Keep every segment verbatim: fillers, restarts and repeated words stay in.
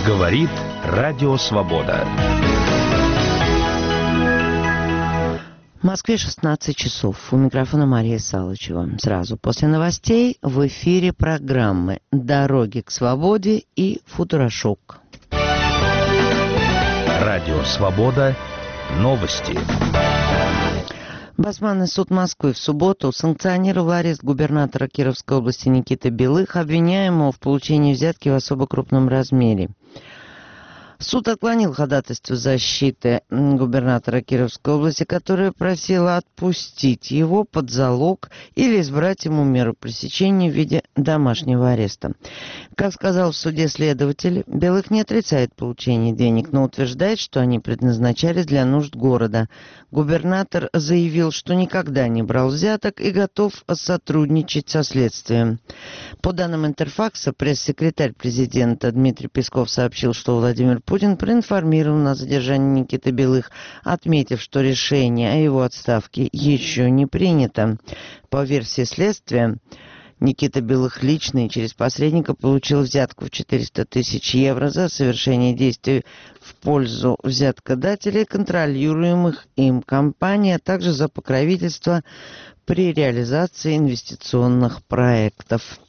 Говорит Радио Свобода. В Москве шестнадцать часов. У микрофона Мария Салычева. Сразу после новостей в эфире программы «Дороги к свободе» и «Футурошок». Радио Свобода. Новости. Басманный суд Москвы в субботу санкционировал арест губернатора Кировской области Никиты Белых, обвиняемого в получении взятки в особо крупном размере. Суд отклонил ходатайство защиты губернатора Кировской области, которая просила отпустить его под залог или избрать ему меру пресечения в виде домашнего ареста. Как сказал в суде следователь, Белых не отрицает получение денег, но утверждает, что они предназначались для нужд города. Губернатор заявил, что никогда не брал взяток и готов сотрудничать со следствием. По данным Интерфакса, пресс-секретарь президента Дмитрий Песков сообщил, что Владимир Путин проинформирован о задержании Никиты Белых, отметив, что решение о его отставке еще не принято. По версии следствия, Никита Белых лично и через посредника получил взятку в четыреста тысяч евро за совершение действий в пользу взяткодателей, контролируемых им компаний, а также за покровительство при реализации инвестиционных проектов.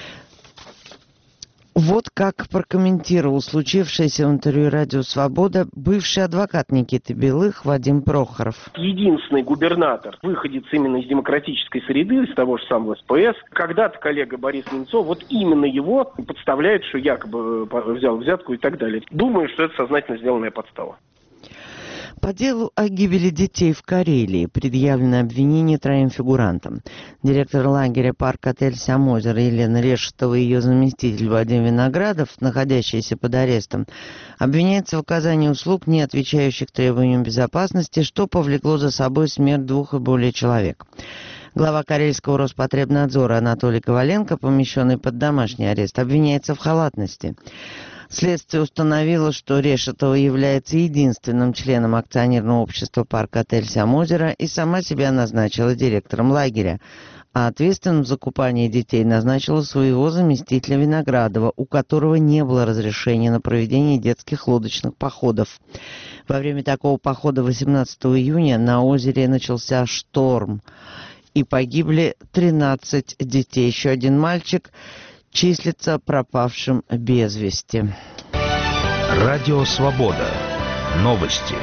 Вот как прокомментировал случившееся в интервью «Радио Свобода» бывший адвокат Никиты Белых Вадим Прохоров. Единственный губернатор, выходец именно из демократической среды, из того же самого СПС, когда-то коллега Борис Немцов, вот именно его подставляет, что якобы взял взятку и так далее. Думаю, что это сознательно сделанная подстава. По делу о гибели детей в Карелии предъявлено обвинение троим фигурантам. Директор лагеря парк-отель «Сямозеро» Елена Решетова и ее заместитель Вадим Виноградов, находящиеся под арестом, обвиняются в оказании услуг, не отвечающих требованиям безопасности, что повлекло за собой смерть двух и более человек. Глава Карельского Роспотребнадзора Анатолий Коваленко, помещенный под домашний арест, обвиняется в халатности. Следствие установило, что Решетова является единственным членом акционерного общества «Парк-отель Сямозеро» и сама себя назначила директором лагеря, а ответственным за купание детей назначила своего заместителя Виноградова, у которого не было разрешения на проведение детских лодочных походов. Во время такого похода восемнадцатого июня на озере начался шторм, и погибли тринадцать детей. Еще один мальчик числится пропавшим без вести. Радио Свобода. Новости.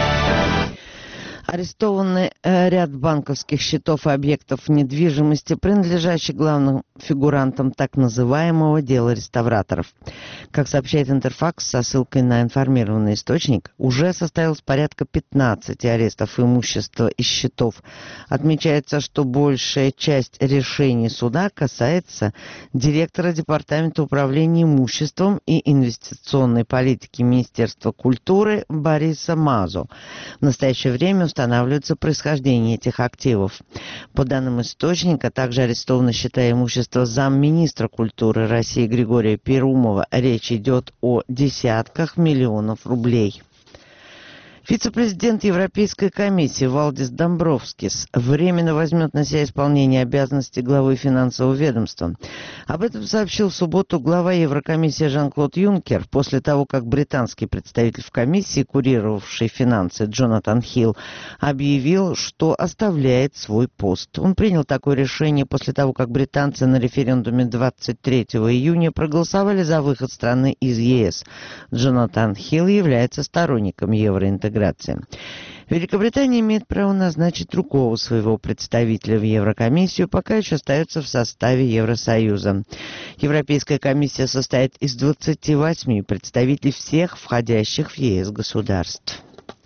Арестованы ряд банковских счетов и объектов недвижимости, принадлежащих главным фигурантам так называемого дела реставраторов. Как сообщает Интерфакс со ссылкой на информированный источник, уже состоялось порядка пятнадцати арестов имущества и счетов. Отмечается, что большая часть решений суда касается директора Департамента управления имуществом и инвестиционной политики Министерства культуры Бориса Мазо. В настоящее время устанавливается происхождение этих активов. По данным источника, также арестованы счета и имущество замминистра культуры России Григория Перумова. Речь идет о десятках миллионов рублей. Вице-президент Европейской комиссии Валдис Домбровскис временно возьмет на себя исполнение обязанностей главы финансового ведомства. Об этом сообщил в субботу глава Еврокомиссии Жан-Клод Юнкер после того, как британский представитель в комиссии, курировавший финансы Джонатан Хилл, объявил, что оставляет свой пост. Он принял такое решение после того, как британцы на референдуме двадцать третьего июня проголосовали за выход страны из ЕС. Джонатан Хилл является сторонником евроинтеграции. Великобритания имеет право назначить другого своего представителя в Еврокомиссию, пока еще остается в составе Евросоюза. Европейская комиссия состоит из двадцати восьми представителей всех входящих в ЕС государств.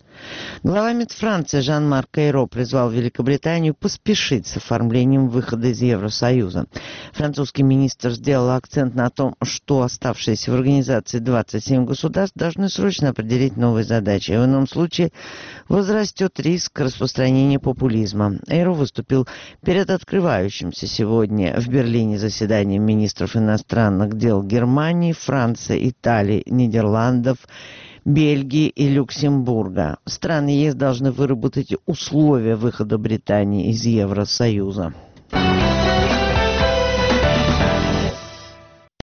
Глава МИД Франции Жан-Марк Эйро призвал Великобританию поспешить с оформлением выхода из Евросоюза. Французский министр сделал акцент на том, что оставшиеся в организации двадцать семь государств должны срочно определить новые задачи. В ином случае возрастет риск распространения популизма. Эйро выступил перед открывающимся сегодня в Берлине заседанием министров иностранных дел Германии, Франции, Италии, Нидерландов, Бельгии и Люксембурга. Страны ЕС должны выработать условия выхода Британии из Евросоюза.